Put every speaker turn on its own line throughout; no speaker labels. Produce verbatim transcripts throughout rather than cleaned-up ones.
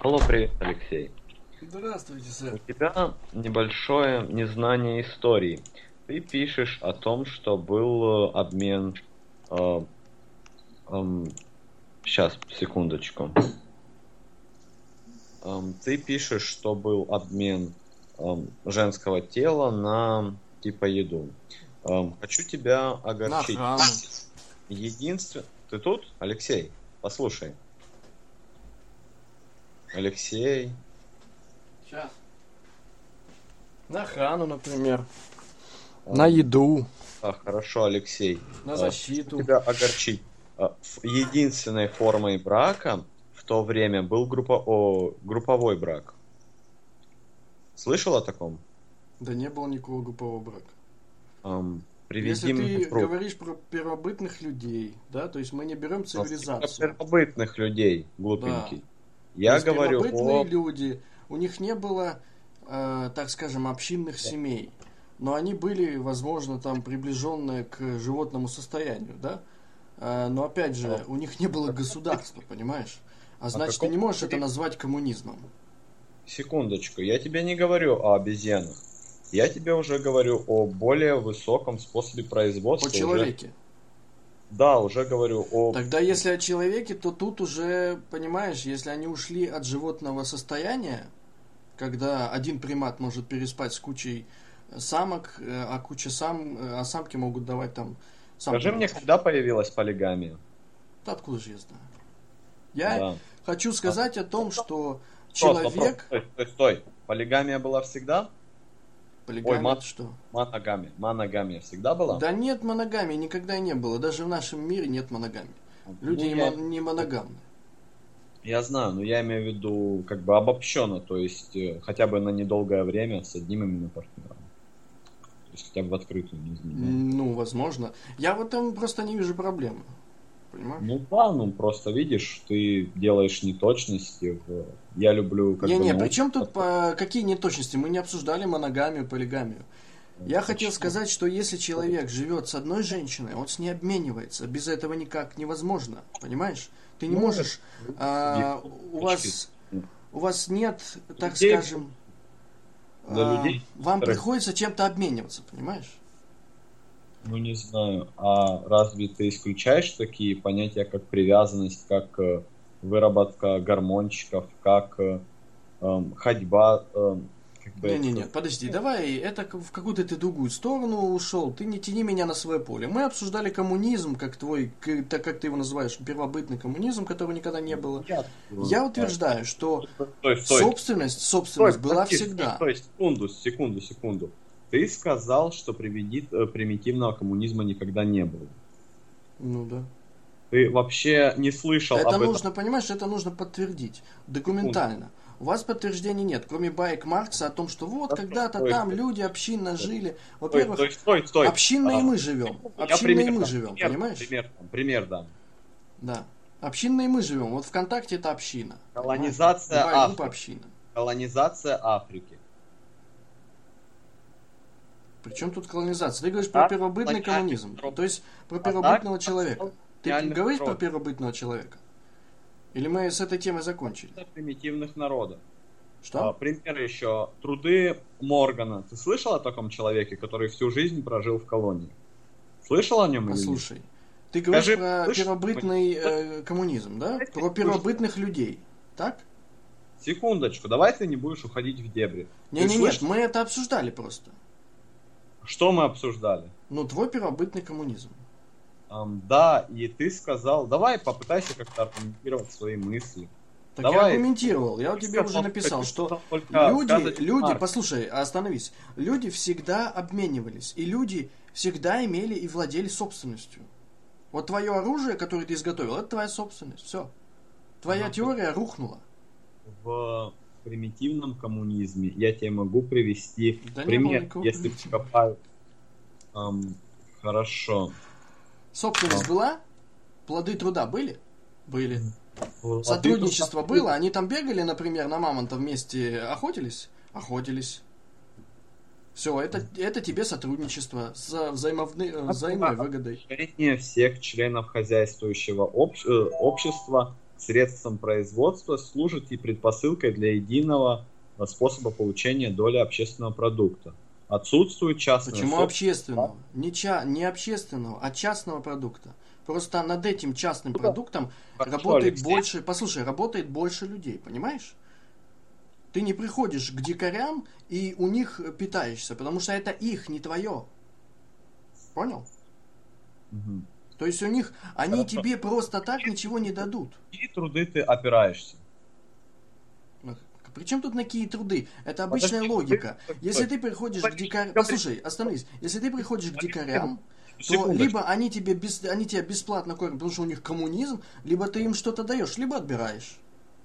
Алло, привет, Алексей.
Здравствуйте,
У
сэр.
тебя небольшое незнание истории. Ты пишешь о том, что был э, обмен... э, эм, сейчас, секундочку. Эм, ты пишешь, что был обмен эм, женского тела на типа еду. Эм, хочу тебя
На
огорчить.
охрану.
Единственное... Ты тут, Алексей? Послушай. Алексей.
Сейчас. На охрану, например. На
эм,
еду.
А, хорошо, Алексей.
На
Э, Хочу
защиту.
тебя огорчить. Э, ф- Единственной формой брака в то время был группо... о, групповой брак. Слышал о таком?
Да не было никакого группового брака.
Ам,
Если
приведи мне
ты
пруф.
говоришь про первобытных людей, да, то есть мы не берем
У нас не про
цивилизацию.
первобытных людей,
Да.
глупенький.
То
Я
есть
говорю
первобытные
о...
люди, у них не было, э, так скажем, общинных семей. Но они были, возможно, там приближенные к животному состоянию, да? Э, но опять
о
же, у них не было
каком-
государства, понимаешь? А
о
значит, ты
каком...
не можешь это назвать коммунизмом.
Секундочку, я тебе не говорю о обезьянах. Я тебе уже говорю о более высоком способе
О
производства. Уже...
человеке.
Да, уже говорю о...
Тогда, если о человеке, то тут уже, понимаешь, если они ушли от животного состояния, когда один примат может переспать с кучей самок, э, а куча сам, э, а самки могут давать там
Скажи
самкам
мне,
детей.
когда появилась полигамия?
Да откуда же я знаю? Я
Да.
хочу
А,
сказать о том, что
вопрос, вопрос.
человек...
Стой, стой, стой. Полигамия была всегда? Ой,
Полигамия
мон-
это что?
моногамия. Моногамия всегда была?
Да нет моногамии, никогда и не было. Даже в нашем мире нет моногамии. Люди
Ну,
не,
я,
мон- не моногамны.
я знаю, но я имею в виду как бы обобщенно, то есть э, хотя бы на недолгое время с одним именно партнером. То есть хотя бы в открытую не изменяем.
Ну, возможно. Я в этом просто не вижу проблемы. Понимаешь?
Ну да, ну просто видишь, ты делаешь неточности. В... Я люблю как бы
Не-не, при
науку.
чем тут по... какие неточности? Мы не обсуждали моногамию, полигамию. Я хотел
Почему?
сказать, что если человек живет с одной женщиной, он с ней обменивается. Без этого никак невозможно. Понимаешь? Ты не
Ну, это
можешь... а, у
точки
вас
зрения.
у вас нет, так
Людей,
скажем,
для
а,
людей,
вам
некоторых,
приходится чем-то обмениваться, понимаешь?
ну не знаю, а разве ты исключаешь такие понятия, как привязанность, как э, выработка гормончиков, как э, эм, ходьба, эм, как бы это
Не-не-не,
сказать?
подожди, давай, это к- в какую-то ты другую сторону ушел, ты не тяни меня на свое поле. Мы обсуждали коммунизм, как твой, к- так как ты его называешь, первобытный коммунизм, которого никогда не было.
Я его
Я
называю.
утверждаю, что
Стой, стой,
собственность,
стой,
собственность была
подожди, стой,
всегда.
стой, секунду, секунду, секунду. Ты сказал, что примити- э, примитивного коммунизма никогда не было.
Ну да.
Ты вообще не слышал
Это
об этом?
нужно, понимаешь, это нужно подтвердить
Секунду.
документально. У вас подтверждений нет, кроме баек Маркса о том, что вот
Стой,
когда-то
стой,
там люди общинно
стой,
жили.
стой,
Во-первых,
стой, стой, стой.
общинно и
А,
мы живем.
секунду, я
Общинно и
пример
мы
дам,
живем,
пример дам,
понимаешь?
пример дам, пример дам.
Да. Общинно и мы живем. Вот ВКонтакте это община. Понимаешь?
Колонизация
Любая группа
Африки.
община.
Колонизация Африки.
Причем тут колонизация? Ты говоришь про
Да?
первобытный
Колониальный
коммунизм.
строй.
То есть про
А так
первобытного человека. Ты
колониальный
говоришь про
строй.
первобытного человека? Или мы с этой темой закончили?
Это примитивных народов. А,
Что?
пример еще. Труды Моргана. Ты слышал о таком человеке, который всю жизнь прожил в колонии? Слышал о нем или нет?
Послушай. Ты говоришь
Скажи,
про
слышал?
первобытный э, коммунизм, да? Про первобытных людей. Так?
Секундочку, давай ты не будешь уходить в дебри. Ты
Не-не-нет,
слышал,
мы это обсуждали просто.
что мы обсуждали?
Ну, твой первобытный коммунизм.
Ам, да, и ты сказал, давай попытайся как-то аргументировать свои мысли.
Так я
Давай.
аргументировал, я
Ты
тебе уже
сказал,
написал,
ты
что
сказал только
люди,
сказочный
люди,
Маркс.
послушай, остановись, люди всегда обменивались, и люди всегда имели и владели собственностью. Вот твое оружие, которое ты изготовил, это твоя собственность, все. Твоя
Ага.
теория рухнула.
В примитивном коммунизме я тебе могу привести
Да не было
пример,
никакого
если
примитива.
покопаю. Ам, хорошо.
Собственность
Ам,
была? Плоды труда были? Были.
плоды
Сотрудничество
труда-
было? Они там бегали, например, на мамонта вместе охотились? Охотились. Все, это, это тебе сотрудничество с взаимовны- э, взаимной выгодой.
Отношение всех членов хозяйствующего общ- э, общества средством производства служит и предпосылкой для единого способа получения доли общественного продукта. Отсутствует частная
Почему
собственность.
общественного? Не, ча- не общественного, а частного продукта. Просто над этим частным
Ну да.
продуктом
Хорошо,
работает
Алексей.
больше, послушай, работает больше людей, понимаешь? Ты не приходишь к дикарям и у них питаешься, потому что это их, не твое. Понял?
Мгм.
То есть у них, они
Хорошо.
тебе просто так ничего не дадут.
Какие труды ты опираешься?
Причем тут на какие труды? Это обычная
Подожди,
логика.
ты-
Если ты приходишь к
Говоришь,
дикарям...
говоришь.
Послушай, остановись. Если ты приходишь к дикарям, то
Секундочку.
либо они тебе без... они тебя бесплатно кормят, потому что у них коммунизм, либо ты им что-то даешь, либо отбираешь.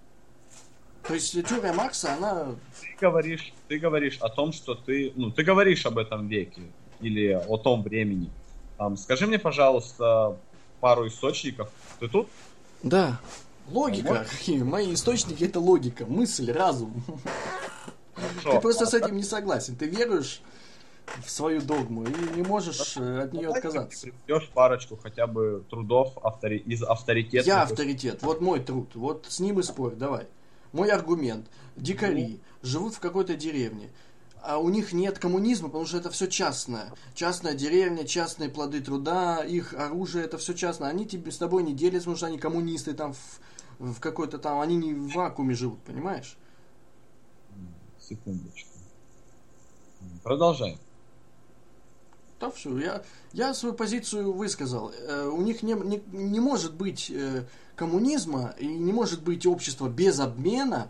То есть теория Маркса, она...
Ты говоришь, ты говоришь о том, что ты, ну, ты говоришь об этом веке или о том времени. Ам, скажи мне, пожалуйста, пару источников. Ты тут?
Да. Логика.
Вот.
Какие? Мои источники это логика, мысль, разум. Ты
Хорошо.
просто с этим не согласен. Ты веруешь в свою догму и не можешь э, от нее
Давай ты
отказаться.
приведешь парочку хотя бы трудов автори... из авторитетных.
Я авторитет, вот мой труд, вот с ним и спорь, давай. Мой аргумент. Дикари живут в какой-то деревне, а у них нет коммунизма, потому что это все частное. Частная деревня, частные плоды труда, их оружие, это все частное. Они тебе с тобой не делятся, потому что они коммунисты там в, в какой-то там, они не в вакууме живут, понимаешь?
Секундочку. Продолжай.
Да все, я, я свою позицию высказал. Э, у них не, не, не может быть э, коммунизма и не может быть общества без обмена,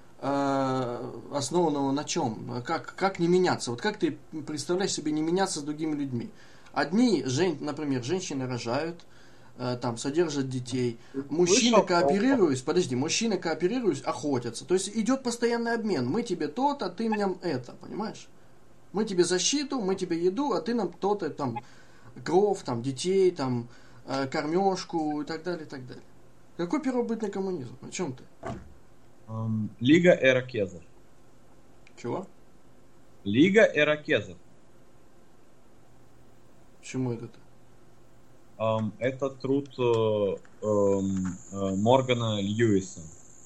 э, основанного на чем? Как, как не меняться? Вот как ты представляешь себе не меняться с другими людьми? Одни, жен, например, женщины рожают, э, там, содержат детей. Мужчины
Слышал?
кооперируясь, подожди, мужчины кооперируясь, охотятся. То есть идет постоянный обмен. Мы тебе то-то, ты мне это, понимаешь? Мы тебе защиту, мы тебе еду, а ты нам то-то, там, кров, там, детей, там, э, кормежку и так далее, и так далее. Какой первобытный коммунизм? О чем ты?
Ам, Лига иракезов.
Чего?
Лига иракезов.
Чему это ты?
Ам, это труд э, эм, э, Моргана Льюиса.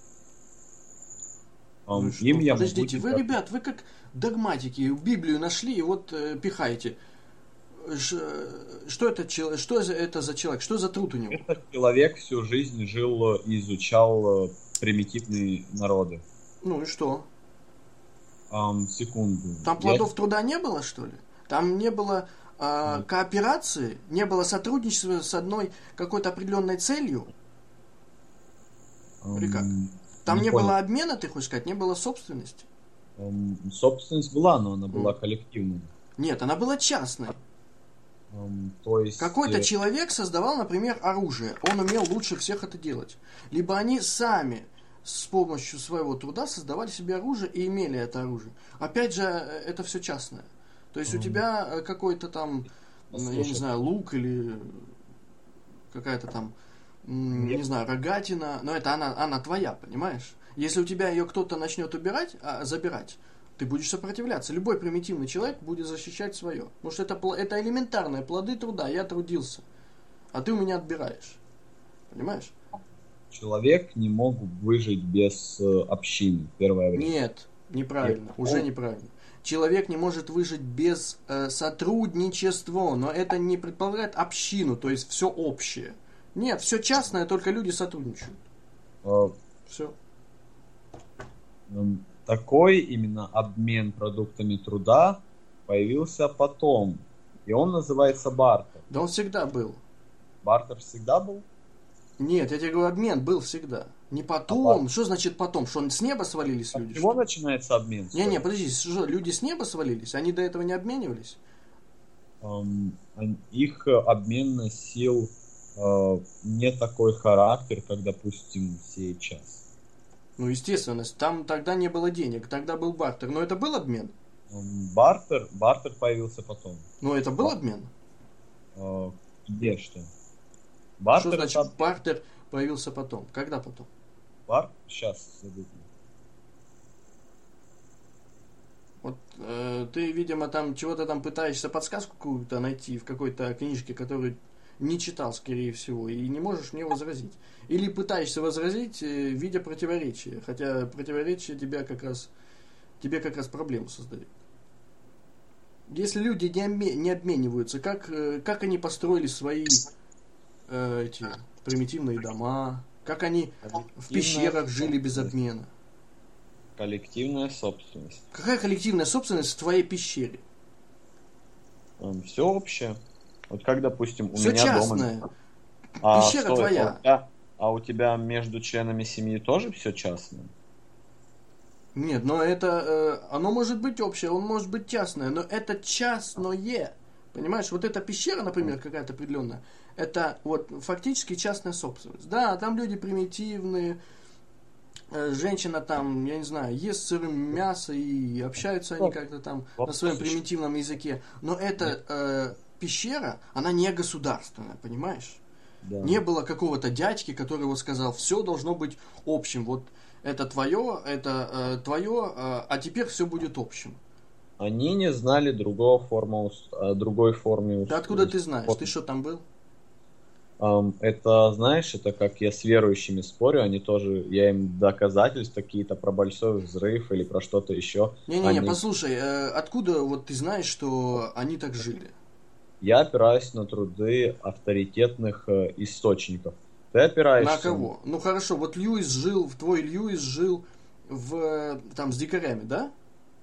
Ам,
Ну что,
им я могу
подождите, вы,
тебя-
ребят, вы как догматики, Библию нашли и вот э, пихаете. Ш- что это, чел- что за- это за человек? Что за труд у него?
Этот человек всю жизнь жил и изучал э, примитивные народы.
Ну и что?
Ам, секунду.
Там
Я-
плодов труда не было, что ли? Там не было а,
Нет.
кооперации, не было сотрудничества с одной какой-то определенной целью?
ам,
или как? Там не,
понял.
было обмена, ты хочешь сказать, не было собственности?
Ам, собственность была, но она была
М.
коллективной.
Нет, она была частной.
Ам, то есть...
Какой-то
э,
человек создавал, например, оружие. Он умел лучше всех это делать. Либо они сами с помощью своего труда создавали себе оружие и имели это оружие. Опять же, э, это все частное. То есть у
Мгм.
тебя э, какой-то там, ну, я не
Послушай.
знаю, лук или какая-то там, м,
Нет.
не знаю, рогатина, но это она, она твоя, понимаешь? Если у тебя ее кто-то начнет убирать, а, забирать, ты будешь сопротивляться. Любой примитивный человек будет защищать свое. Потому что это, пла- это элементарные плоды труда. Я трудился, а ты у меня отбираешь. Понимаешь?
Человек не мог выжить без э, общины первое время.
Нет, неправильно.
Нет.
Уже неправильно. Человек не может выжить без э, сотрудничества, но это не предполагает общину, то есть все общее. Нет, все частное, только люди сотрудничают.
Э,
Все.
м, Такой именно обмен продуктами труда появился потом. И он называется бартер.
Да он всегда был.
Бартер всегда был?
Нет, я тебе говорю, обмен был всегда. Не потом. Что значит потом? Что с неба свалились
С
люди?
чего
что ли?
начинается обмен?
Не, не, подожди, что, люди с неба свалились? Они до этого не обменивались?
Эм, ан- их э, обмен носил э, не такой характер, как, допустим, сейчас.
Ну, естественно, там тогда не было денег, тогда был бартер. Но это был обмен?
Эм, Бартер, бартер появился потом.
Ну, это был
А.
обмен?
Э, Где что?
Что
Бартер
значит
это
бартер появился потом? Когда потом?
бар... Сейчас загуглю.
Вот э, ты, видимо, там чего-то там пытаешься подсказку какую-то найти в какой-то книжке, которую не читал, скорее всего, и не можешь мне возразить. Или пытаешься возразить, видя противоречия, хотя противоречие тебя как раз, тебе как раз проблему создает. Если люди не, обме- не обмениваются, как, как они построили свои э, эти примитивные дома, как они в пещерах жили без обмена?
Коллективная собственность.
Какая коллективная собственность в твоей пещере?
Все общее. Вот как, допустим, у
Все
меня
частное.
дома... А,
Пещера
стой,
твоя.
А у, тебя, а у тебя между членами семьи тоже все частное?
Нет, но это, э, оно может быть общее, он может быть частное, но это частное. Понимаешь, вот эта пещера, например, какая-то определенная, это вот фактически частная собственность. Да, там люди примитивные, э, женщина там, я не знаю, ест сырым мясо и общаются они как-то там на своем примитивном языке. Но эта э, пещера, она не государственная, понимаешь? Да. Не было какого-то дядьки, который вот сказал, все должно быть общим. Вот это твое, это э, твое, э, а теперь все будет общим.
Они не знали другого формы, другой формы.
Да откуда ты знаешь? Форм... Ты что, там был?
Um, это, знаешь, это как я с верующими спорю, они тоже, я им доказательства какие-то про большой взрыв или про что-то еще.
Не-не-не,
они...
послушай, э, откуда вот ты знаешь, что они так жили?
Я опираюсь на труды авторитетных э, источников. Ты опираешься...
На кого? Ну хорошо, вот Льюис жил, твой Льюис жил в, там, с дикарями, да?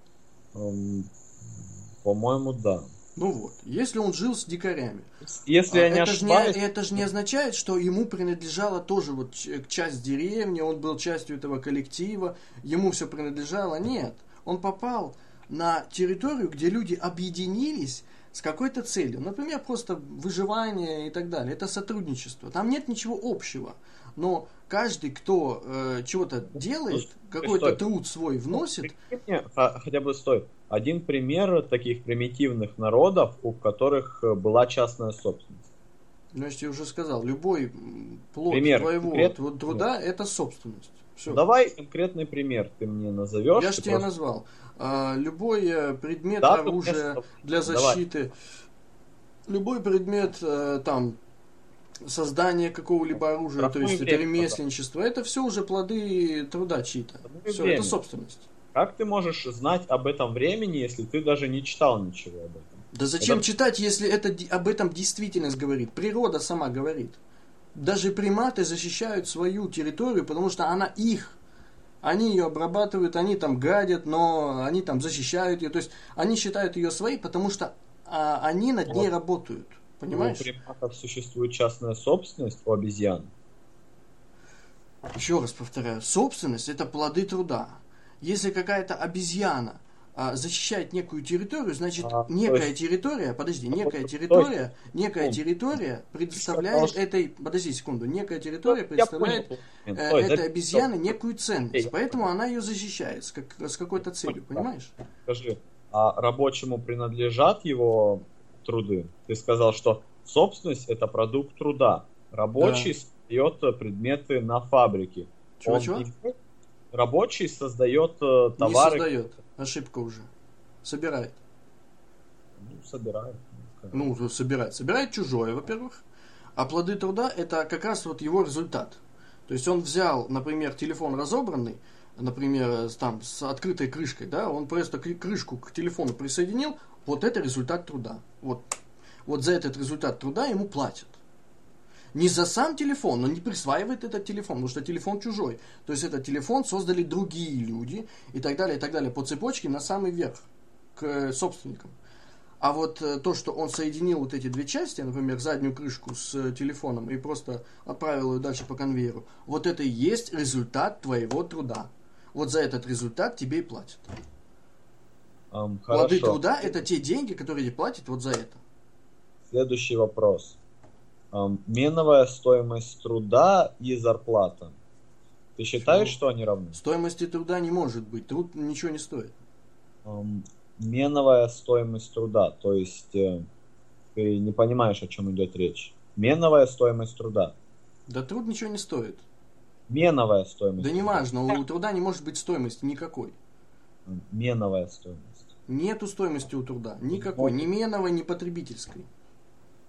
Um, по-моему, да.
Ну вот, если он жил с дикарями,
если я не
это
ошибаюсь...
Же не, это же не означает, что ему принадлежала тоже вот часть деревни, он был частью этого коллектива, ему все принадлежало. Нет, он попал на территорию, где люди объединились с какой-то целью. Например, просто выживание и так далее. Это сотрудничество. Там нет ничего общего. Но каждый, кто э, чего-то делает, какой-то труд свой вносит...
Мне, хотя бы стой. Один пример таких примитивных народов, у которых была частная собственность.
Ну, я тебе уже сказал, любой плод
пример,
твоего
конкрет...
труда – это собственность. Все.
Давай конкретный пример ты мне назовешь.
Я же тебе просто... назвал. А, любой предмет
да,
оружия место... для защиты, Давай. любой предмет там создание какого-либо оружия, Какое то есть это ремесленничество, это все уже плоды труда чьи-то. Все, это собственность.
Как ты можешь знать об этом времени, если ты даже не читал ничего об этом?
Да зачем
это...
читать, если это об этом действительность говорит? Природа сама говорит. Даже приматы защищают свою территорию, потому что она их. Они ее обрабатывают, они там гадят, но они там защищают ее. То есть они считают ее своей, потому что а, они над ней вот. работают. Понимаешь?
У приматов существует частная собственность, у обезьян.
Еще раз повторяю, собственность – это плоды труда. Если какая-то обезьяна а, защищает некую территорию, значит, а, некая есть... территория, подожди, некая территория, некая территория предоставляет этой, подожди секунду, некая территория предоставляет э, этой обезьяне некую ценность, поэтому она ее защищает с, как, с какой-то целью, понимаешь?
Скажи, а рабочему принадлежат его труды? Ты сказал, что собственность – это продукт труда. Рабочий да. создает предметы на фабрике.
Чего-чего?
Рабочий создает э, товары...
Не создает. Ошибка уже. Собирает.
Ну, собирает.
Ну, собирает. Собирает чужое, во-первых. А плоды труда – это как раз вот его результат. То есть он взял, например, телефон разобранный, например, там, с открытой крышкой, да, он просто крышку к телефону присоединил, вот это результат труда. Вот, вот за этот результат труда ему платят. Не за сам телефон, но не присваивает этот телефон, потому что телефон чужой. То есть этот телефон создали другие люди и так далее, и так далее, по цепочке на самый верх, к собственникам. А вот то, что он соединил вот эти две части, например, заднюю крышку с телефоном и просто отправил ее дальше по конвейеру, вот это и есть результат твоего труда. Вот за этот результат тебе и платят.
Um,
Плоды труда – это те деньги, которые тебе платят вот за это.
Следующий вопрос. Um, меновая стоимость труда и зарплата. Ты считаешь, что, что они равны?
Стоимости труда не может быть. Труд ничего не стоит.
Um, меновая стоимость труда. То есть э, ты не понимаешь, о чем идет речь. Меновая стоимость труда.
Да труд ничего не стоит.
Меновая стоимость.
Да не важно, у труда не может быть стоимости никакой.
Меновая стоимость.
Нету стоимости у труда. Никакой. Ни меновой, ни потребительской.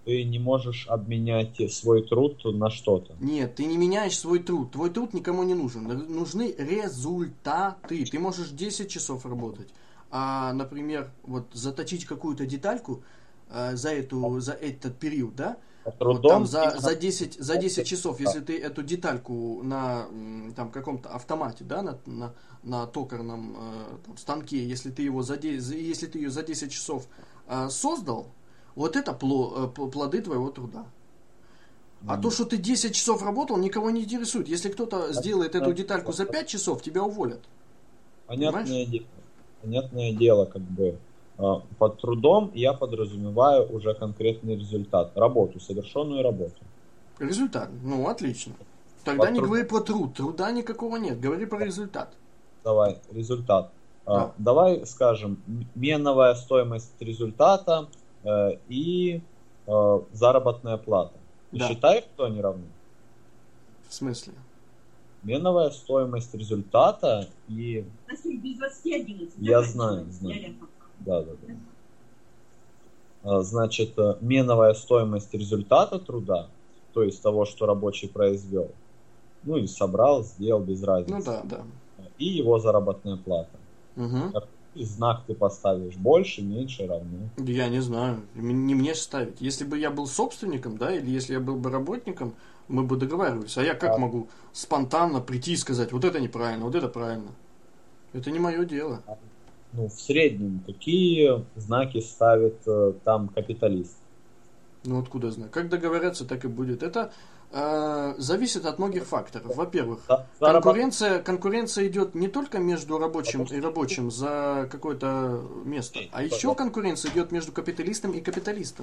ты не можешь обменять свой труд на что-то.
Нет, ты не меняешь свой труд. Твой труд никому не нужен. Нужны результаты. Ты можешь десять часов работать. А, например, вот заточить какую-то детальку э, за, эту, за этот период, да? Вот там за, за, десять, за десять часов, если ты эту детальку на там, каком-то автомате, да, на, на, на токарном э, там, станке, если ты, его за, если ты ее за десять часов э, создал, вот это пло, э, плоды твоего труда. А mm. то, что ты десять часов работал, никого не интересует. Если кто-то сделает эту детальку за пять часов, тебя уволят.
Понятное дело, понятное дело, как бы. Под трудом я подразумеваю уже конкретный результат. Работу, совершенную работу.
Результат. Ну, отлично. Тогда под не труд... говори про труд. Труда никакого нет. Говори про результат.
Давай, результат.
Да.
Давай скажем, меновая стоимость результата э, и э, заработная плата. Ты да. считаешь, что они равны?
В смысле?
Меновая стоимость результата и... Я знаю, знаю. Да, да, да. Значит, меновая стоимость результата труда, то есть того, что рабочий произвел, ну и собрал, сделал, без разницы.
Ну да, да.
И его заработная плата.
Угу.
Какой знак ты поставишь? Больше, меньше, равно?
Я не знаю. Не мне ставить. Если бы я был собственником, да, или если я был бы работником, мы бы договаривались. А я как а... могу спонтанно прийти и сказать, вот это неправильно, вот это правильно? Это не мое дело.
Ну, в среднем, какие знаки ставит э, там капиталист?
Ну, откуда знаю? Как договорятся, так и будет. Это э, зависит от многих факторов. Во-первых, да, конкуренция, конкуренция идет не только между рабочим и рабочим за какое-то место, а еще конкуренция идет между капиталистом и капиталистом.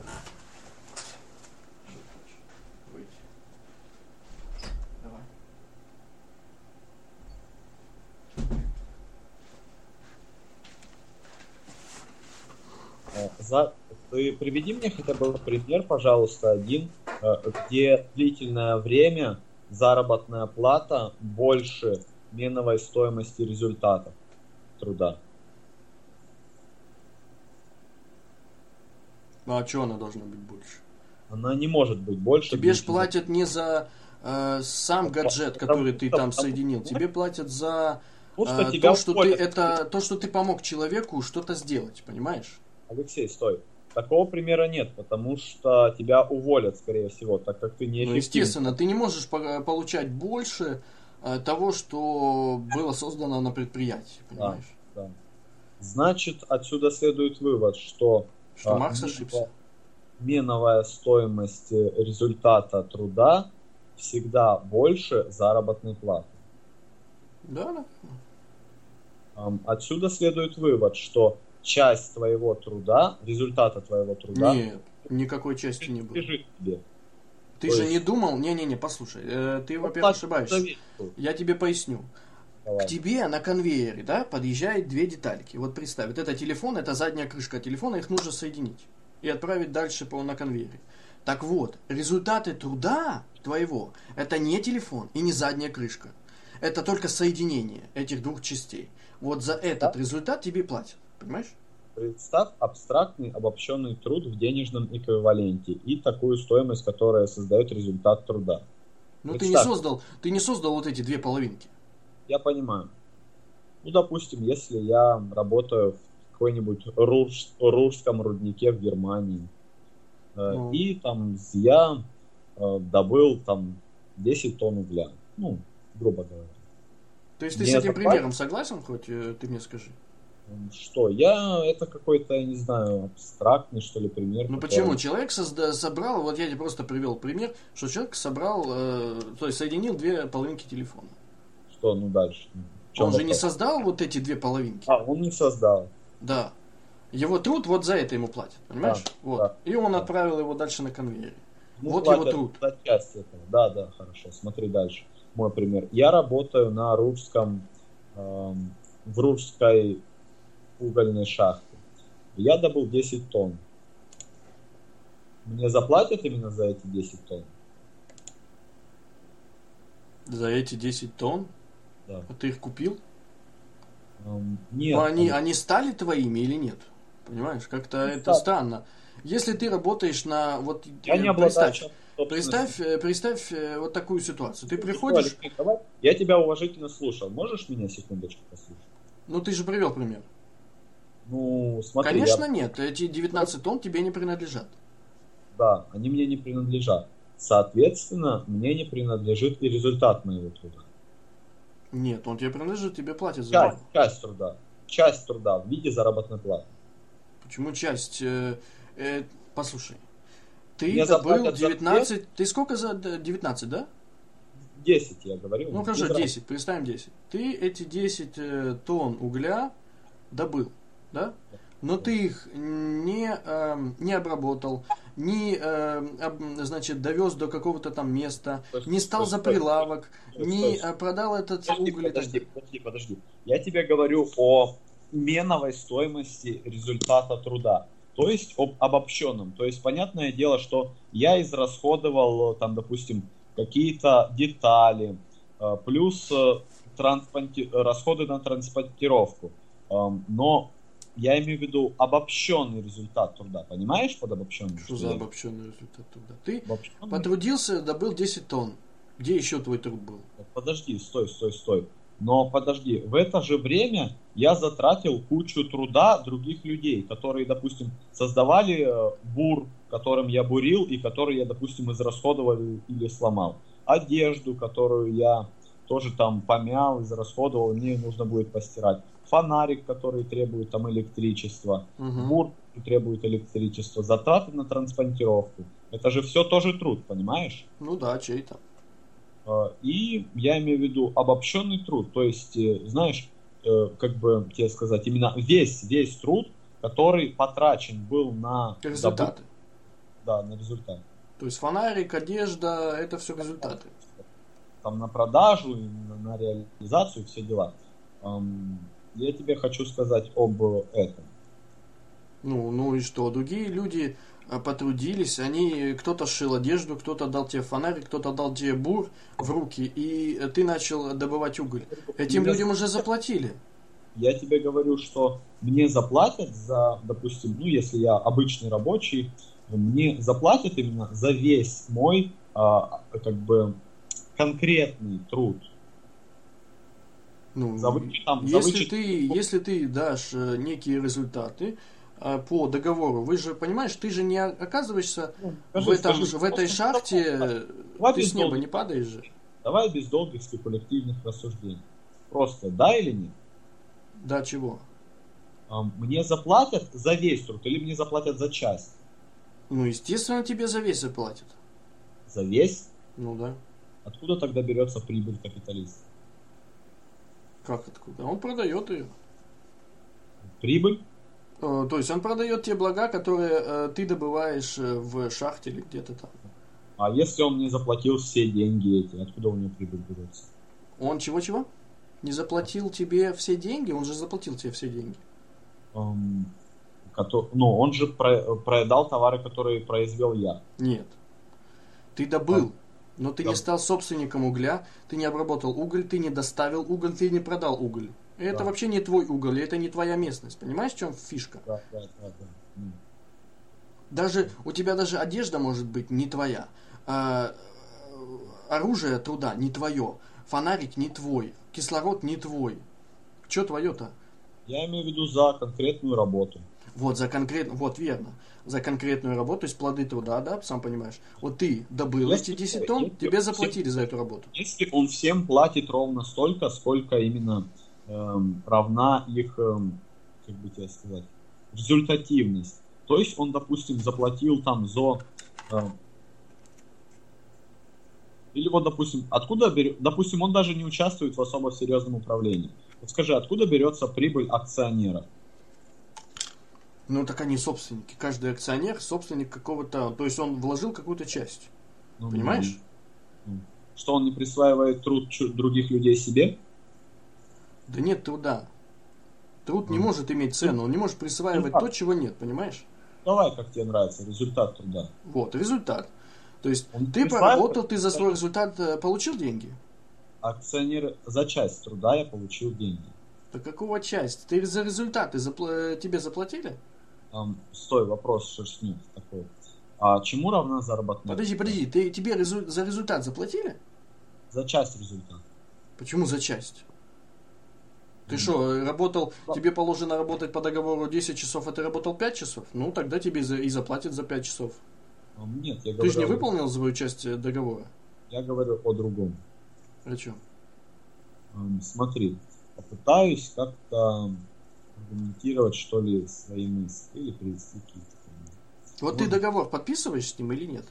За... Ты приведи мне хотя бы пример, пожалуйста, один, где длительное время заработная плата больше меновой стоимости результата труда.
Ну а что она должна быть больше?
Она не может быть больше.
Тебе ж платят не за э, сам гаджет, который ты там соединил. Тебе платят за э, то, что ты это то, что ты помог человеку что-то сделать, понимаешь?
Алексей, стой. Такого примера нет, потому что тебя уволят, скорее всего, так как ты не эффективен.
Ну, естественно, ты не можешь получать больше э, того, что было создано на предприятии, понимаешь?
Да, да. Значит, отсюда следует вывод, что,
что а, Маркс ошибся.
Меновая стоимость результата труда всегда больше заработной платы.
Да, да.
Отсюда следует вывод, что часть твоего труда, результата твоего труда...
Нет, никакой части не было.
Тебе.
Ты То же есть... не думал... Не-не-не, послушай, э, ты, ну, во-первых, ошибаешься. Я тебе поясню. Давай. К тебе на конвейере, да, подъезжает две детальки. Вот представь, вот это телефон, это задняя крышка телефона, их нужно соединить и отправить дальше по, на конвейере. Так вот, результаты труда твоего, это не телефон и не задняя крышка. Это только соединение этих двух частей. Вот за этот да? результат тебе платят. Понимаешь?
Представь абстрактный обобщенный труд в денежном эквиваленте и такую стоимость, которая создает результат труда.
Ну ты не создал, ты не создал вот эти две половинки.
Я понимаю. Ну, допустим, если я работаю в какой-нибудь Руж, Ружском руднике в Германии, ну. э, и там я э, добыл там десять тонн угля, ну, грубо говоря.
То есть ты мне с этим примером согласен, хоть э, ты мне скажи?
Что? Я, это какой-то, я не знаю, абстрактный, что ли, пример.
Ну который... почему? Человек созда- собрал, вот я тебе просто привел пример, что человек собрал, э, то есть соединил две половинки телефона.
Что, ну дальше?
Он же не создал вот эти две половинки.
А, он не создал.
Да. Его труд вот за это ему платят, понимаешь? Да, вот. Да, и он да. отправил его дальше на конвейере.
Ну,
вот его труд.
За часть этого. Да, да, хорошо. Смотри дальше. Мой пример. Я работаю на Ружском, э, в Ружской угольной шахты. Я добыл десять тонн. Мне заплатят именно за эти десять тонн?
За эти десять тонн?
Да.
А ты их купил?
Um, нет.
Но они, они... они стали твоими или нет? Понимаешь, как-то не это стали. Странно. Если ты работаешь на... Вот,
Я
э,
не обладаю
представь,
собственностью.
представь, э, представь э, вот такую ситуацию. Ты
Что,
приходишь...
Алексей, давай. Я тебя уважительно слушал. Можешь меня секундочку послушать?
Ну, ты же привел пример.
Ну, смотри,
Конечно,
я...
нет. Эти девятнадцать тонн тебе не принадлежат.
Да, они мне не принадлежат. Соответственно, мне не принадлежит и результат моего труда.
Нет, он тебе принадлежит, тебе платят за
Часть,
него.
часть труда. Часть труда в виде заработной платы.
Почему часть? Э, э, послушай, ты
Мне
добыл
заплатят за
девятнадцать... Ты сколько за... девятнадцать, да?
десять, я говорил.
Ну, хорошо, десять. Представим десять. Ты эти десять э, тонн угля добыл, да? Но ты их не, э, не обработал, не, э, об, значит, довез до какого-то там места,
Подожди,
не стал за
стой,
прилавок,
стой,
не
стой.
э, продал этот
Подожди,
уголь и так
подожди,
далее.
подожди, подожди. Я тебе говорю о меновой стоимости результата труда. То есть об обобщенном. То есть понятное дело, что я израсходовал, там, допустим, какие-то детали, э, плюс э, транспонти... расходы на транспортировку. Эм, Но я имею в виду обобщенный результат труда. Понимаешь под обобщенным?
Что за обобщенный результат труда? Ты
Обобщенный...
потрудился, добыл десять тонн. Где еще твой труд был?
Подожди, стой, стой, стой. Но подожди, в это же время я затратил кучу труда других людей, которые, допустим, создавали бур, которым я бурил и который я, допустим, израсходовал или сломал. Одежду, которую я тоже там помял, израсходовал, мне нужно будет постирать. Фонарик, который требует там электричества.
Угу.
Бур требует электричества. Затраты на транспортировку. Это же все тоже труд, понимаешь?
Ну да, чей-то.
И я имею в виду обобщенный труд, то есть, знаешь, как бы тебе сказать, именно весь, весь труд, который потрачен был на
результаты.
Добыт... Да, на результат.
То есть фонарик, одежда, это все результаты.
Там на продажу, на, на реализацию, все дела. Я тебе хочу сказать об этом.
Ну, ну и что? Другие люди потрудились, они, кто-то шил одежду, кто-то дал тебе фонарик, кто-то дал тебе бур в руки, и ты начал добывать уголь. Этим
мне
людям уже заплатили.
Я тебе говорю, что мне заплатят за, допустим, ну, если я обычный рабочий, мне заплатят именно за весь мой, а, как бы, конкретный труд.
Ну,
за, там,
если,
за вычет...
ты, если ты дашь некие результаты по договору, вы же, понимаешь, ты же не оказываешься ну, скажи, в, этом, скажи, в этой шахте, ты с неба не падаешь же.
Давай без долгих спекулятивных рассуждений. Просто да или нет?
Да, чего?
Мне заплатят за весь труд или мне заплатят за часть?
Ну, естественно, тебе за весь заплатят.
За весь?
Ну да.
Откуда тогда берется прибыль капиталиста?
Как откуда? Он продает ее.
Прибыль?
То есть он продает те блага, которые э, ты добываешь в шахте или где-то там.
А если он не заплатил все деньги эти, откуда у него прибыль берется?
Он чего-чего? Не заплатил тебе все деньги? Он же заплатил тебе все деньги.
Um, который, ну, он же про, продал товары, которые произвел я.
Нет. Ты добыл, но ты да. не стал собственником угля, ты не обработал уголь, ты не доставил уголь, ты не продал уголь. Это да. вообще не твой уголь, это не твоя местность. Понимаешь, в чем фишка?
Да, да, да, да.
Даже, у тебя даже одежда может быть не твоя. А, оружие труда не твое. Фонарик не твой. Кислород не твой. Что твое-то?
Я имею в виду за конкретную работу.
Вот, за конкретную, вот верно. За конкретную работу, то есть плоды труда, да, сам понимаешь. Вот ты добыл если, эти десять тонн, если, тебе заплатили всем, за эту работу.
Если он всем платит ровно столько, сколько именно эм, равна их, эм, как бы тебе сказать, результативность. То есть он, допустим, заплатил там за... Эм, или вот, допустим, откуда берет... Допустим, он даже не участвует в особо серьезном управлении. Вот скажи, откуда берется прибыль акционера?
Ну, так они собственники. Каждый акционер собственник какого-то... То есть он вложил какую-то часть. Ну, понимаешь?
Ну, что он не присваивает труд других людей себе?
Да нет труда. Труд ну. не может иметь цену. Он не может присваивать результат. То, чего нет. Понимаешь?
Давай, как тебе нравится. Результат труда.
Вот, результат. То есть он ты поработал, ты за свой результат получил деньги?
Акционер за часть труда я получил деньги.
Да какого часть? Ты за результаты запла... тебе заплатили?
Ам, стой, вопрос Шерстнев такой. А чему равна заработная
Подожди,
плата?
подожди, ты, тебе резу- за результат заплатили?
За часть результата.
Почему за часть? Ты
М,
что, работал,
да,
тебе положено работать по договору десять часов, а ты работал пять часов? Ну, тогда тебе за- и заплатят за пять часов.
ам, Нет, я
Ты же
говорю
не
о другом.
выполнил свою часть э, договора.
Я говорю о другом.
О чем?
Ам, Смотри, попытаюсь как-то аргументировать, что ли, свои мысли или привести какие-то примеры.
Вот ты
Может,
договор подписываешь с ним или нет?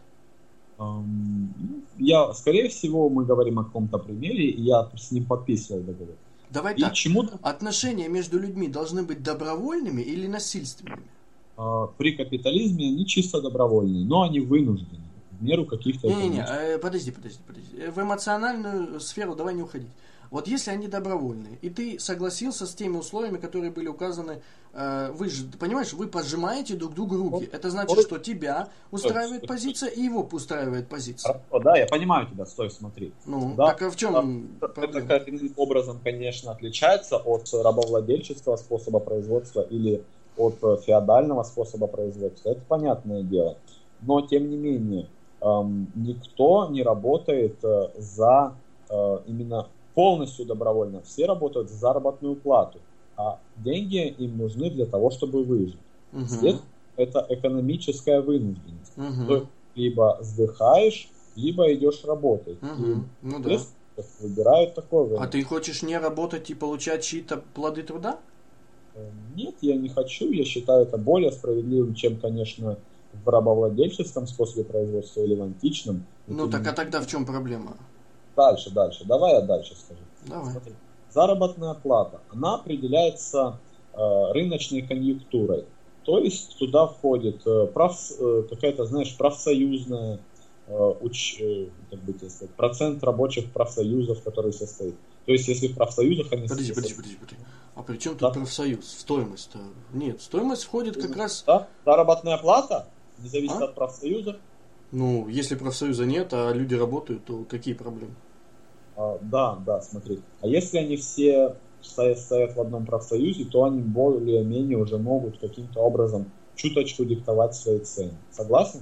ам, ну, я, скорее всего, мы говорим о каком-то примере, и я с ним подписывал договор.
Давай
И
так.
чему-то
Отношения между людьми должны быть добровольными или насильственными?
а, при капитализме они чисто добровольные, но они вынуждены в меру каких-то
Не-не-не,
экономических.
э, подожди, подожди, подожди. Э, В эмоциональную сферу давай не уходить. Вот если они добровольные, и ты согласился с теми условиями, которые были указаны, э, вы же, понимаешь, вы пожимаете друг другу руки. Это значит, что тебя устраивает позиция и его устраивает позиция.
Хорошо, да, я понимаю тебя, стой, смотри.
Ну,
Да,
так а в
а,
чем
это
проблема?
коренным образом, конечно, отличается от рабовладельческого способа производства или от э, феодального способа производства. Это понятное дело. Но, тем не менее, эм, никто не работает э, за э, именно полностью добровольно. Все работают за заработную плату, а деньги им нужны для того, чтобы выжить.
Угу,
Следствие, это экономическая вынужденность. То есть
угу,
либо сдыхаешь, либо идешь работать. И
угу. Ну да.
естественно, выбирают такой
А
вариант.
ты хочешь не работать и получать чьи-то плоды труда?
Э, Нет, я не хочу. Я считаю это более справедливым, чем, конечно, в рабовладельческом способе производства или в античном. Но
Ну
тем не
так а
менее.
тогда в чем проблема?
Дальше, дальше. Давай я дальше скажу.
Давай.
Смотри. Заработная плата, она определяется э, рыночной конъюнктурой. То есть туда входит э, проф, э, какая-то, знаешь, профсоюзная, э, уч, э, как бы тебе сказать, процент рабочих профсоюзов, который состоит. То есть если в профсоюзах они...
Подожди,
со-
подожди, подожди, подожди. А при чем
Да.
тут профсоюз? Стоимость-то? Нет, стоимость входит как раз...
Да? Заработная плата не зависит
А?
от профсоюза.
Ну, если профсоюза нет, а люди работают, то какие проблемы?
А, да, да, смотри. А если они все стоят, стоят в одном профсоюзе, то они более-менее уже могут каким-то образом чуточку диктовать свои цены. Согласен?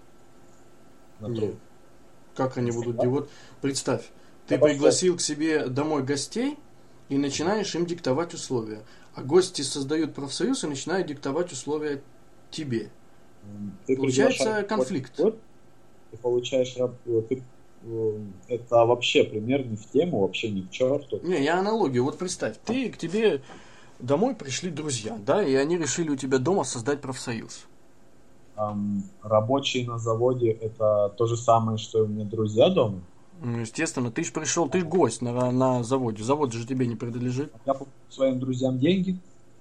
На
Нет.
труд.
Как они будут...
Да?
ди- Вот представь, ты
Я просто-
пригласил к себе домой гостей и начинаешь им диктовать условия. А гости создают профсоюз и начинают диктовать условия тебе.
М, Ты
Получается
приглашаешь
конфликт.
гостей, ты получаешь раб- ты, э, это вообще пример не в тему, вообще ни к черту.
Не, я аналогию. Вот представь, ты к тебе домой пришли друзья, да, и они решили у тебя дома создать профсоюз.
Ам, рабочие на заводе это то же самое, что и у меня друзья дома.
Ну, естественно, ты же пришел, ты ж гость на, на заводе. Завод же тебе не принадлежит.
Я плачу своим друзьям деньги.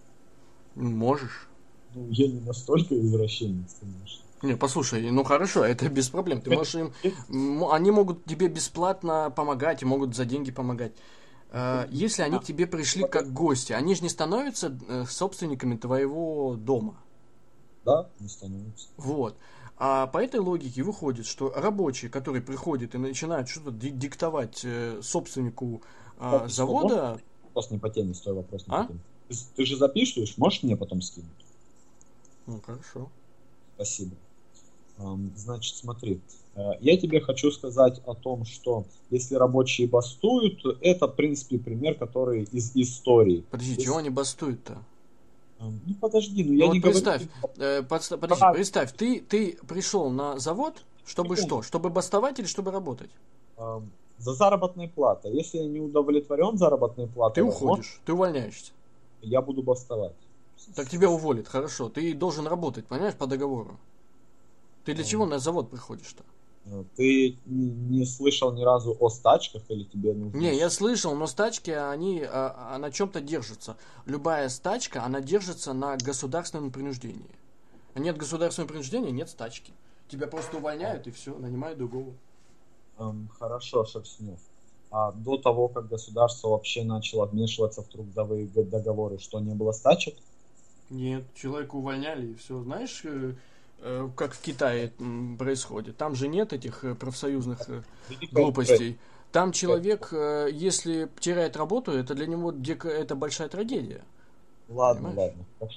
Можешь.
Ну, я не настолько извращенец, конечно.
Не, послушай, ну хорошо, это без проблем. Ты можешь им, м, они могут тебе бесплатно помогать и могут за деньги помогать. А, Если они к тебе пришли как гости, они же не становятся э, собственниками твоего дома.
Да, не становится.
Вот. А по этой логике выходит, что рабочий, который приходит и начинает что-то ди- диктовать э, собственнику а,
Вопрос
завода,
Вопрос не по теме, стой, вопрос не
А?
по теме. Ты, ты же записываешь, можешь мне потом скинуть?
ну хорошо.
Спасибо. Ам, Значит, смотри, э, я тебе хочу сказать о том, что если рабочие бастуют, то это, в принципе, пример, который из истории.
Подожди,
Если-
чего они бастуют-то?
Ам, Ну, подожди, ну
Ну
я
вот
не
представь,
говорю...
э, подста- подожди,
А.
представь, ты, ты пришел на завод, чтобы
Секунду.
что? Чтобы бастовать или чтобы работать?
ам, За заработной платой. Если я не удовлетворен заработной платой,
Ты
возможно,
уходишь, ты увольняешься.
я буду бастовать.
Так тебя уволят, хорошо. Ты должен работать, понимаешь, по договору. Ты для
Ам.
чего на завод приходишь-то?
Э, Ты не, не слышал ни разу о стачках или тебе нужно...
Не, я слышал, но стачки, они а, а, на чем-то держатся. Любая стачка, она держится на государственном принуждении. А нет государственного принуждения, нет стачки. Тебя просто увольняют и все, нанимают другого.
Эм, Хорошо, Шерстнев. А до того, как государство вообще начало вмешиваться в трудовые г- договоры, что не было стачек?
Нет, человека увольняли и все. Знаешь, э, э, как в Китае м, происходит? Там же нет этих э, профсоюзных э,
Великая
глупостей. Там человек, э, если теряет работу, это для него дико- это большая трагедия.
Ладно,
Понимаешь?
ладно, хорошо.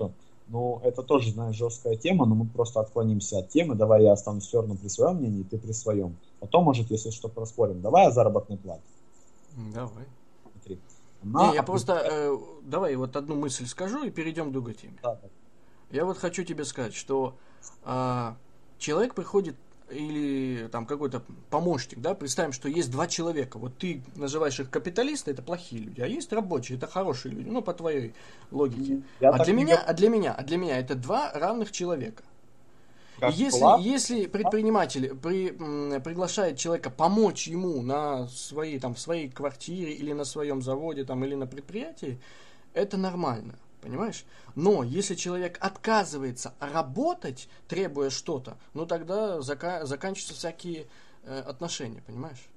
Ну, это тоже, знаешь, жесткая тема, но мы просто отклонимся от темы. Давай я останусь все равно при своем мнении, ты при своем. Потом, может, если что, проспорим. Давай о заработной плате.
Давай.
Смотри.
Не,
Она
я просто,
определяет...
э, давай вот одну мысль скажу и перейдем к другой теме.
Да, да.
Я вот хочу тебе сказать, что а, человек приходит, или там какой-то помощник, да, представим, что есть два человека, вот ты называешь их капиталисты, это плохие люди, а есть рабочие, это хорошие люди, ну, по твоей логике.
Я
А
так
для
не
меня,
говорю.
а для меня, а для меня это два равных человека. И
Как
если,
вклад,
если предприниматель при, м, приглашает человека помочь ему на своей, там, в своей квартире или на своем заводе там, или на предприятии, это нормально, понимаешь? Но если человек отказывается работать, требуя что-то, ну тогда зака- заканчиваются всякие э, отношения, понимаешь?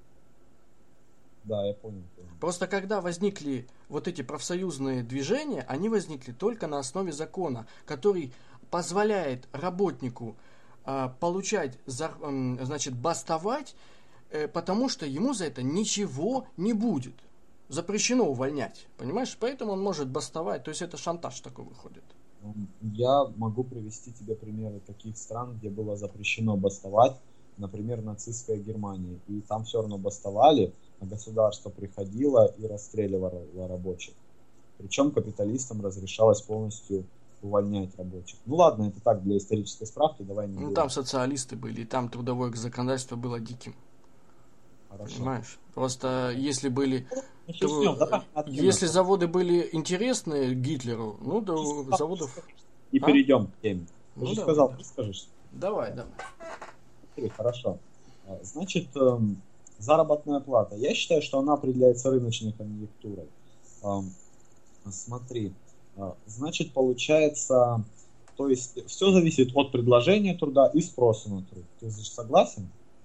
да, я понял. понял.
Просто когда возникли вот эти профсоюзные движения, они возникли только на основе закона, который позволяет работнику а, получать, за- м, значит, бастовать, э, потому что ему за это ничего не будет. Запрещено увольнять, понимаешь? Поэтому он может бастовать, то есть это шантаж такой выходит.
М, Я могу привести тебе примеры таких стран, где было запрещено бастовать, например, нацистская Германия. И там все равно бастовали, а государство приходило и расстреливало рабочих. Причем капиталистам разрешалось полностью увольнять рабочих. Ну ладно, это так, для исторической справки, давай не
Ну
будем.
там социалисты были, и там трудовое законодательство было диким,
Хорошо.
понимаешь? Просто если были
Ну,
то,
начнем, давай от темы
если
отходим.
заводы были интересны Гитлеру, ну
Ты
до
сказал,
заводов.
ты скажешь, и
А?
перейдем к теме. Ты
Ну
же
давай,
сказал,
да.
ты скажешь.
Давай, давай.
Окей, хорошо. А, Значит, эм, заработная плата. Я считаю, что она определяется рыночной конъюнктурой. Ам, Смотри, а, значит, получается, то есть все зависит от предложения труда и спроса на труд. Ты же согласен?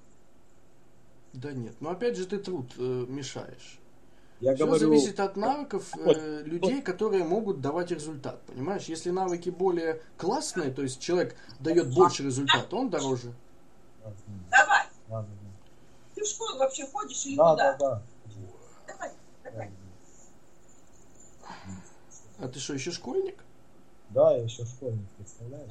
Да нет, но опять же ты труд э, мешаешь.
Я
Все
говорю,
зависит от навыков
вот,
э,
вот,
людей, которые могут давать результат. Понимаешь, если навыки более классные, то есть человек дает больше результата, он дороже.
Давай.
ладно, да.
Ты в школу вообще ходишь или
Да,
куда?
да, да.
Давай, давай.
А ты что, еще школьник?
Да, я еще школьник, представляешь?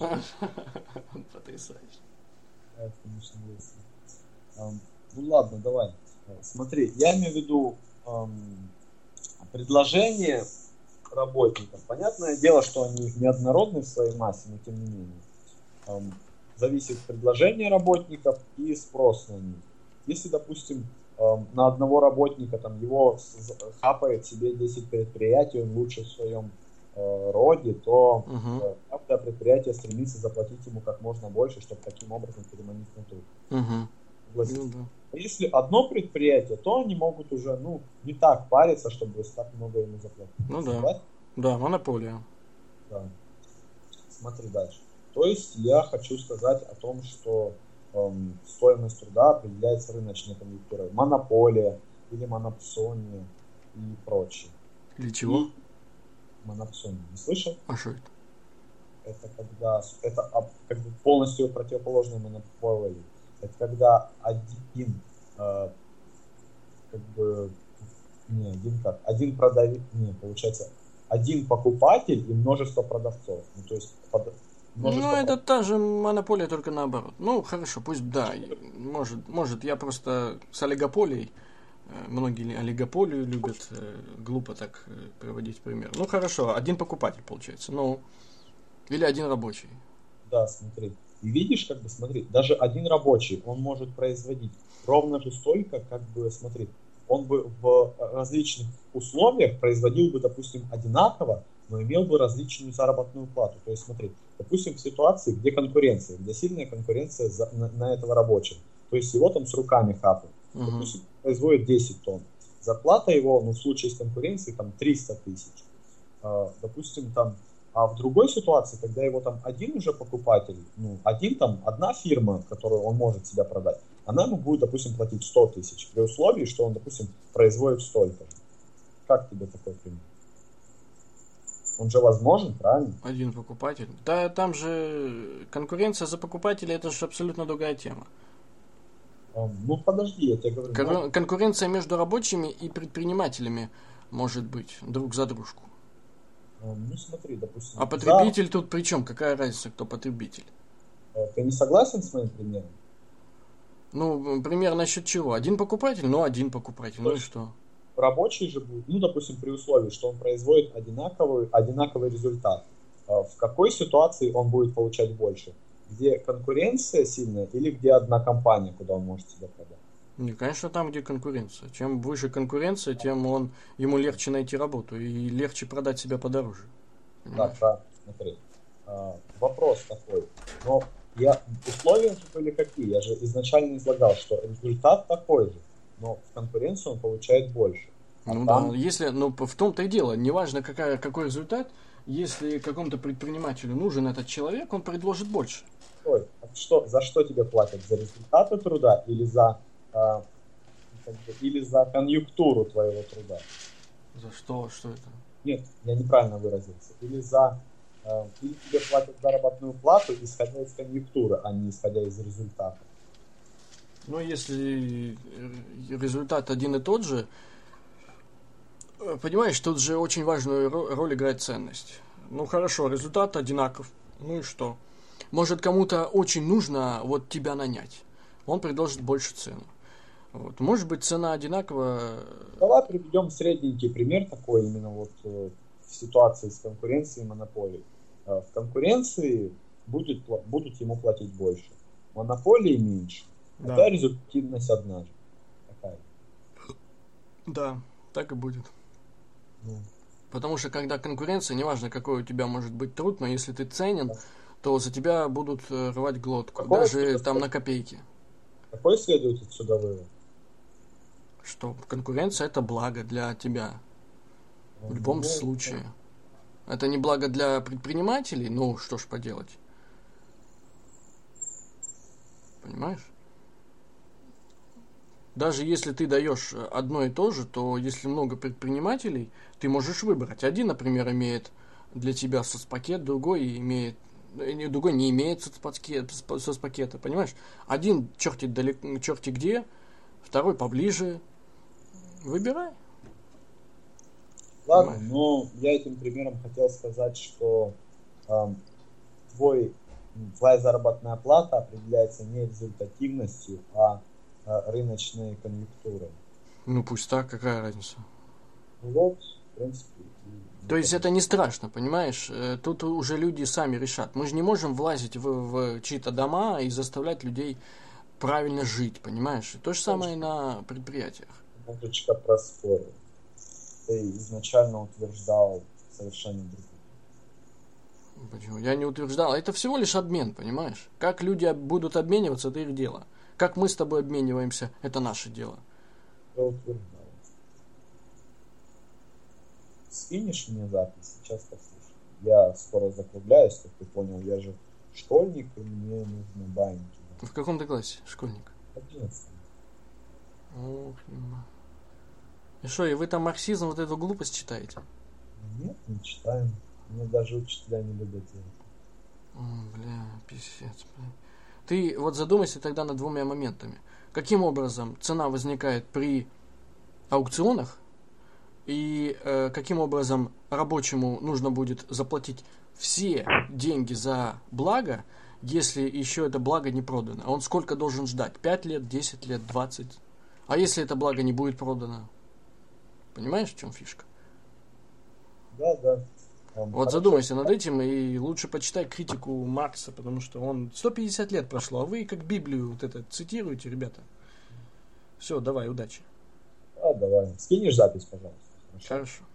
Потрясающе.
Да, это, конечно, весело. Ам, Ну ладно, давай. Э, Смотри, я имею в виду ам, предложение работников. Понятное дело, что они неоднородны в своей массе, но тем не менее. Ам, Зависит предложение работников и спрос на них. Если, допустим, ам, на одного работника там его с- хапает себе десять предприятий, он лучше в своем э, роде, то
Угу.
э, каждое предприятие стремится заплатить ему как можно больше, чтобы таким образом переманить на труд.
Угу.
Согласись?
Ну да.
А если одно предприятие, то они могут уже ну, не так париться, чтобы так много ему заплатить.
Ну да.
Согласен?
Да, монополия.
Да. Смотри дальше. То есть я хочу сказать о том, что эм, стоимость труда определяется рыночной конъюнктурой. Монополия или монопсония и прочее.
Для чего?
И монопсония. Не слышал?
А что это?
Это когда это об- как бы полностью противоположная монополии. Это когда один э, как бы не один как один продавец, не получается один покупатель и множество продавцов. Ну то есть под- множество
Ну, это
прод-
та же монополия, только наоборот. Ну, хорошо, пусть да. Может, может, я просто с олигополией. э, Многие ли- олигополию любят. э, Глупо так э, приводить пример. Ну, хорошо, один покупатель получается. Ну, или один рабочий.
Да, смотри. И видишь, как бы смотри, даже один рабочий, он может производить ровно же столько, как бы, смотри, он бы в различных условиях производил бы, допустим, одинаково, но имел бы различную заработную плату. То есть, смотри, допустим, в ситуации, где конкуренция, где сильная конкуренция за, на, на этого рабочего, то есть его там с руками хапают,
Угу.
допустим, производит десять тонн, зарплата его, ну, в случае с конкуренцией, там, триста тысяч, А, допустим, там, а в другой ситуации, когда его там один уже покупатель, ну, один там, одна фирма, которую он может себя продать, она ему будет, допустим, платить сто тысяч, при условии, что он, допустим, производит столько же. Как тебе такой пример? Он же возможен, правильно?
Один покупатель. Да, там же конкуренция за покупателя, это же абсолютно другая тема.
Эм, Ну, подожди, я тебе говорю.
Кон-
ну,
Конкуренция между рабочими и предпринимателями может быть друг за дружку.
Ну смотри, допустим...
А потребитель за... тут при чем? Какая разница, кто потребитель?
Ты не согласен с моим примером?
Ну, пример насчет чего? Один покупатель? Ну, один покупатель. Ну и что?
Рабочий же будет, ну, допустим, при условии, что он производит одинаковый, одинаковый результат. В какой ситуации он будет получать больше? Где конкуренция сильная или где одна компания, куда он может себя продать?
Не, конечно, там, где конкуренция. Чем выше конкуренция, тем он, ему легче найти работу и легче продать себя подороже.
Да, да, смотри. А, вопрос такой. Но я, условия же были какие? Я же изначально излагал, что результат такой же, но в конкуренцию он получает больше. А
ну
там...
да, если, ну в том-то и дело, неважно какая, какой результат, если какому-то предпринимателю нужен этот человек, он предложит больше.
Ой, а что, за что тебе платят? За результаты труда или за, а, или за конъюнктуру твоего труда?
За что? Что это?
Нет, я неправильно выразился. Или за э, или тебе платят заработную плату, исходя из конъюнктуры, а не исходя из результата.
Ну, если результат один и тот же, понимаешь, тут же очень важную роль играет ценность. Ну хорошо, результат одинаков. Ну и что? Может, кому-то очень нужно вот тебя нанять. Он предложит больше цену. Вот. Может быть, цена одинаковая.
Давай приведем средненький пример такой именно вот э, в ситуации с конкуренцией и монополией. Э, в конкуренции будет, будут ему платить больше. В монополии меньше.
Да.
Хотя результативность одна же. Такая.
Да, так и будет.
Ну.
Потому что когда конкуренция, неважно какой у тебя может быть труд, но если ты ценен,
да.
то за тебя будут рвать глотку.
Какой
даже там на копейки.
Какой следует отсюда вывод?
Что конкуренция это благо для тебя. В любом
ну,
случае. Это не благо для предпринимателей, ну что ж поделать. Понимаешь? Даже если ты даешь одно и то же, то если много предпринимателей, ты можешь выбрать. Один, например, имеет для тебя соцпакет, другой имеет, другой не имеет соцпакет, соцпакета, понимаешь? Один черти далеко, черти где, второй поближе. Выбирай.
Ладно,
Понимаешь?
но я этим примером хотел сказать, что э, твой, твоя заработная плата определяется не результативностью, а э, рыночной конъюнктурой.
Ну пусть так, какая разница?
Вот, в принципе.
То есть это не страшно, понимаешь? Тут уже люди сами решат. Мы же не можем влазить в, в чьи-то дома и заставлять людей правильно жить, понимаешь? То же самое и на предприятиях.
Немножечко проспорил. Ты изначально утверждал совершенно другое.
Почему? Я не утверждал. Это всего лишь обмен, понимаешь? Как люди будут обмениваться, это их дело. Как мы с тобой обмениваемся, это наше дело.
Я утверждал. Скинешь мне запись, сейчас послушаю. Я скоро закругляюсь, как ты понял, я же школьник, и мне нужно баиньки.
В каком ты классе, школьник?
одиннадцатом.
Ох, и что, и вы там марксизм, вот эту глупость читаете?
Нет, не читаем. Мне даже учителя не любят делать.
О, бля, писец, бля. Ты вот задумайся тогда над двумя моментами. Каким образом цена возникает при аукционах, и э, каким образом рабочему нужно будет заплатить все деньги за благо, если еще это благо не продано. А он сколько должен ждать? пять лет, десять лет, двадцать? А если это благо не будет продано? Понимаешь, в чем фишка?
Да, да. Um,
вот
хорошо.
задумайся над этим и лучше почитай критику Маркса, потому что он сто пятьдесят лет прошло, а вы как Библию вот это цитируете, ребята. Все, давай, удачи.
А, давай. Скинешь запись, пожалуйста.
Хорошо.